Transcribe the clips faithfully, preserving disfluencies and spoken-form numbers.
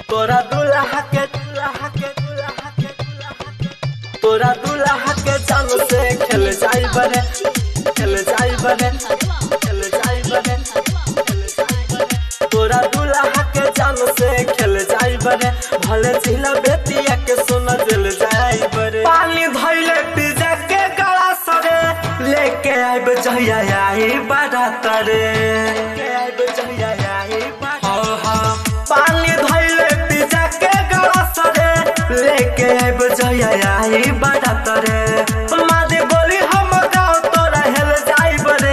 तोरा दुल्हा के दुल्हा के दुल्हा के दुल्हा के तोरा दुल्हा के जान से खेल जाई बरे खेल जाई बरे खेल जाई बरे तोरा दुल्हा के जान से खेल जाई बरे भले जिला बेटिया के सोना जल जाई बरे पानी धइले पिजा के गला सरे लेके आइब जहिया आई बारात रे लेके आइब जहिया आई बारात पानी धइले पिजा के गला सरे लेके आइब जहिया आई बारात रे मादे बोली हम गाँव तोरा हेल जाई बरे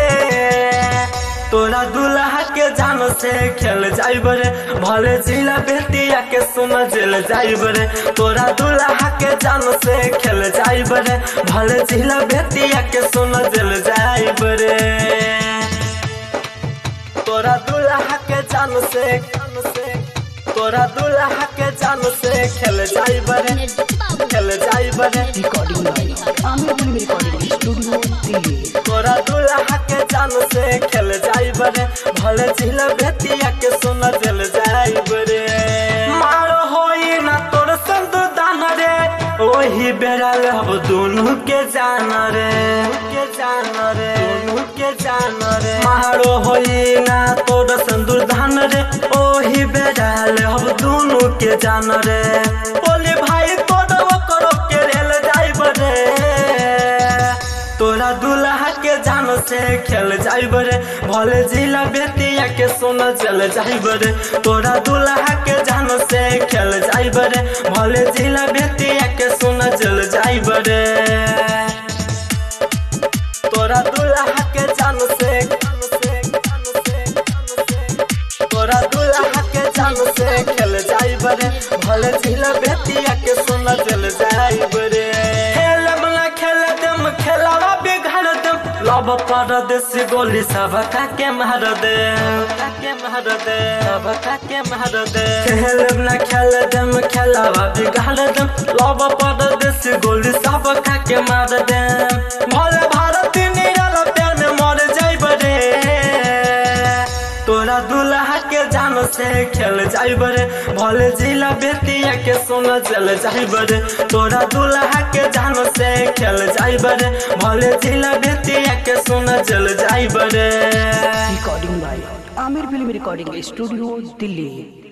तोरा दुल्हा के जान से खेल जाई बरे भले जिला बेटिया के सोना जेल जाई बरे तोरा दुल्हा के जान से खेल जाई बरे भले जिला बेटिया के सोना जेल जाई बरे तोरा दुल्हा के जान से तोरा दुल्हा के जान से खेल जाई बरे खेल जाई बरे recording Aamir film recording studio Delhi. तोरा दुल्हा के जान से खेल जाई बरे भले जिला बेटिया के सोना जल जाई बरे मारो होई ना तोर संग दान रे ओही बेरा अब दोनों के जान रे के जान रे दोनों के जान रे मारो होई ना तोर संग दान रे ओही बेरा अब दोनों के जान रे बोले भाई तोरा करो के रेल जाई बरे तोरा दुल्हा के जान से खेल जाई बरे भले जिला बेटिया के सोना चल जाई बरे तोरा दुल्हा के जान से खेल जाई बरे भले जिला बेटिया के सोना चल जाई बरे तोरा दुल्हा के जान से तोरा दुल्हा के जान से खेल जाई बरे भले जिला बेटिया के सोना चल जाई बरे खेलावा बिगाड़ दम लब पर देसी गोली सब के मार दे के मार दे सब के मार दे खेल न खेल दम खेलावा बिगाड़ दम लब पर देसी गोली सब के मार दे भले भारत निराला प्यार में मर जाई बरे तोरा दुल्हा के जान से खेल जाई बरे भले जिला बेटिया के सोना चल जाई बरे तोरा दुल्हा के जान से खेल जाई बरे भले जिला बेटिया के सोना चल जाई बरे recording by Aamir film recording studio Delhi.